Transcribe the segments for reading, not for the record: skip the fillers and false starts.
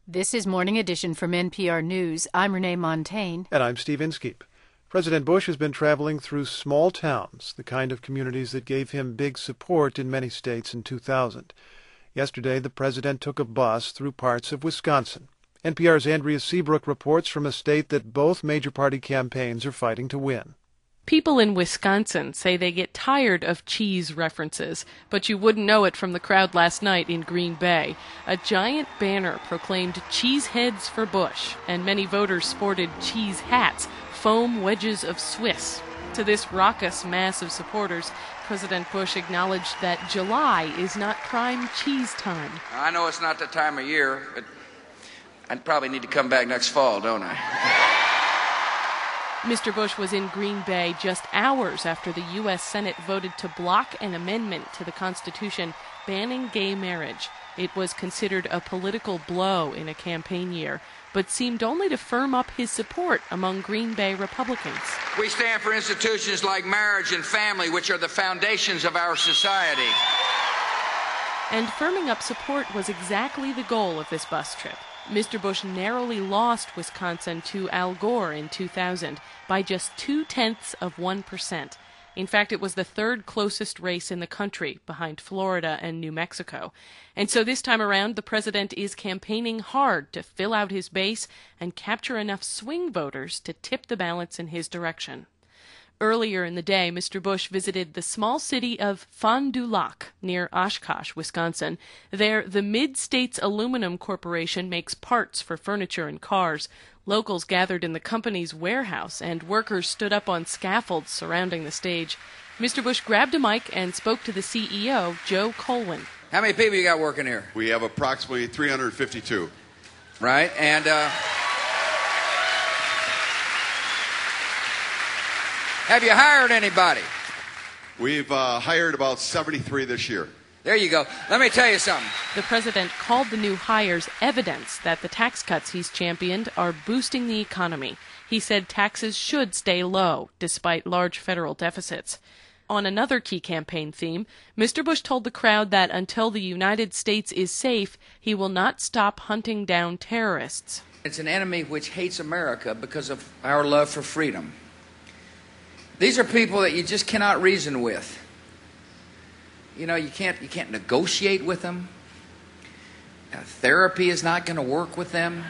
This is Morning Edition from NPR News. I'm Renee Montaigne. And I'm Steve Inskeep. President Bush has been traveling through small towns, the kind of communities that gave him big support in many states in 2000. Yesterday, the president took a bus through parts of Wisconsin. NPR's Andrea Seabrook reports from a state that both major party campaigns are fighting to win. People in Wisconsin say they get tired of cheese references, but you wouldn't know it from the crowd last night in Green Bay. A giant banner proclaimed "Cheese Heads for Bush," and many voters sported cheese hats, foam wedges of Swiss. To this raucous mass of supporters, President Bush acknowledged that July is not prime cheese time. I know it's not the time of year, but I probably need to come back next fall, don't I? Mr. Bush was in Green Bay just hours after the U.S. Senate voted to block an amendment to the Constitution banning gay marriage. It was considered a political blow in a campaign year, but seemed only to firm up his support among Green Bay Republicans. We stand for institutions like marriage and family, which are the foundations of our society. And firming up support was exactly the goal of this bus trip. Mr. Bush narrowly lost Wisconsin to Al Gore in 2000 by just 0.2%. In fact, it was the third closest race in the country, behind Florida and New Mexico. And so this time around, the president is campaigning hard to fill out his base and capture enough swing voters to tip the balance in his direction. Earlier in the day, Mr. Bush visited the small city of Fond du Lac near Oshkosh, Wisconsin. There, the Mid-States Aluminum Corporation makes parts for furniture and cars. Locals gathered in the company's warehouse, and workers stood up on scaffolds surrounding the stage. Mr. Bush grabbed a mic and spoke to the CEO, Joe Colwyn. How many people you got working here? We have approximately 352. Right, and have you hired anybody? We've hired about 73 this year. There you go. Let me tell you something. The president called the new hires evidence that the tax cuts he's championed are boosting the economy. He said taxes should stay low, despite large federal deficits. On another key campaign theme, Mr. Bush told the crowd that until the United States is safe, he will not stop hunting down terrorists. It's an enemy which hates America because of our love for freedom. These are people that you just cannot reason with. You know, you can't negotiate with them. Therapy is not going to work with them.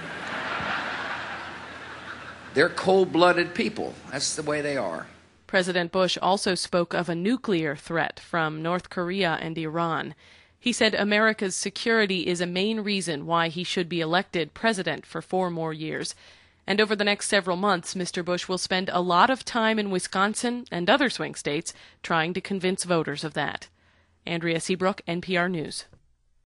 They're cold-blooded people. That's the way they are. President Bush also spoke of a nuclear threat from North Korea and Iran. He said America's security is a main reason why he should be elected president for 4 more years. And over the next several months, Mr. Bush will spend a lot of time in Wisconsin and other swing states trying to convince voters of that. Andrea Seabrook, NPR News.